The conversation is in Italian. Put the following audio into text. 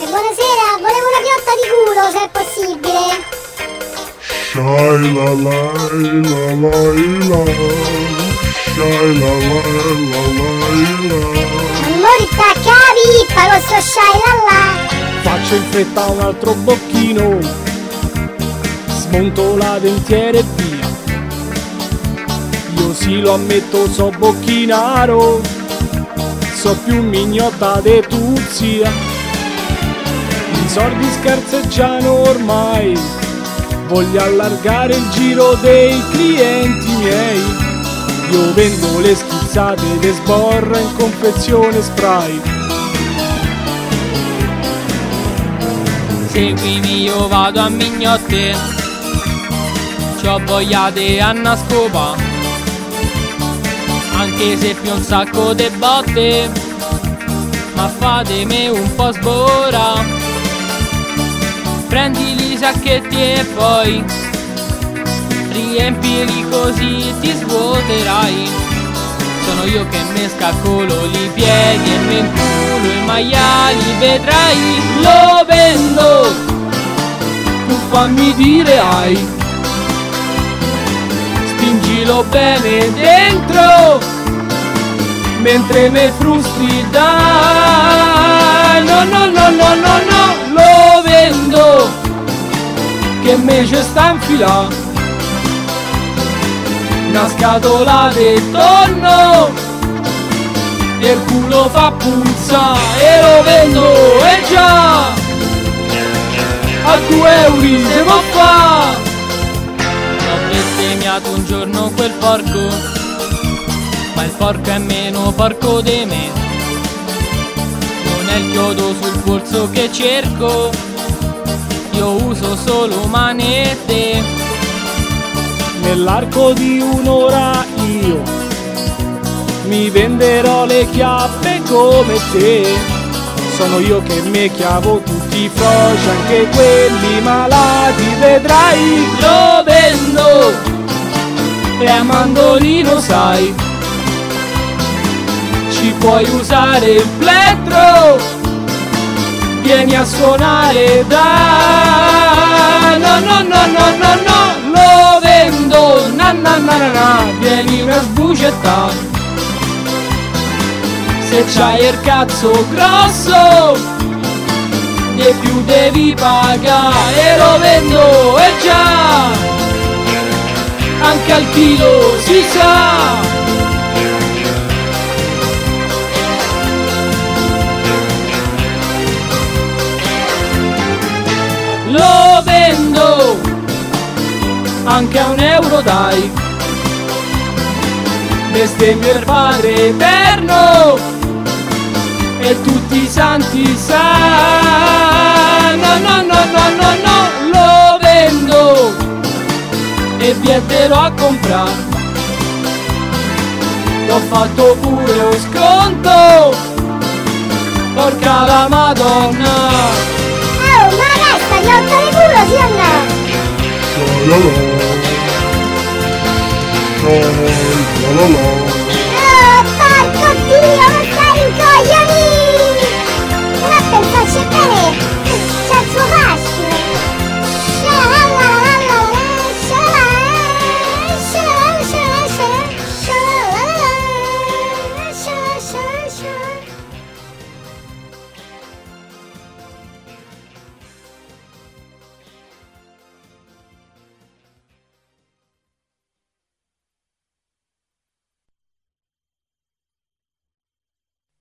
buonasera, volevo una piotta di culo se è possibile. Shai la lai la lai la, shai la lai la lai la. Amore tacca la pippa con sto shai la la. Faccio in fretta un altro bocchino, smonto la dentiera e via. Io sì lo ammetto, so bocchinaro, so più mignotta de tu zia. I soldi scarseggiano ormai, voglio allargare il giro dei clienti miei. Io vendo le schizzate de sborra in confezione spray. Seguimi, io vado a mignotte, c'ho voglia de anna scopa, anche se più un sacco de botte, ma fatemi un po' sbora. Prendi i sacchetti e poi riempili così ti svuoterai. Sono io che me scaccolo i piedi e me inculo i maiali, vedrai. Lo vendo, tu fammi dire ai. Spingilo bene dentro, mentre me frustri dai. No, no, no, no, no, no, lo vendo, che me ci sta infilà una scatola di tonno e il culo fa puzza e lo vendo, e già a 2 euro se può fa. Ho bestemmiato un giorno quel porco, ma il porco è meno porco di me. Non è il chiodo sul polso che cerco, io uso solo manette. Nell'arco di un'ora io mi venderò le chiappe come te. Sono io che me chiavo tutti i froci, anche quelli malati, vedrai. Lo vendo e a mandolino sai, ci puoi usare il plettro, vieni a suonare dai. No, no, no, no, no, no, lo vendo, na na na na na, vieni a sbucetta. Se c'hai il cazzo grosso, di più devi pagare. Lo vendo, e già, anche al chilo si sa. Lo vendo, anche a 1 euro dai. Bestemmia il Padre Eterno e tutti i santi sanno. No, no, no, no, no, no, lo vendo e vietelo a comprare. T'ho fatto pure lo sconto, porca la Madonna. Oh, ma resta piotta di culo, sì o no? Shai la la, shai la la la.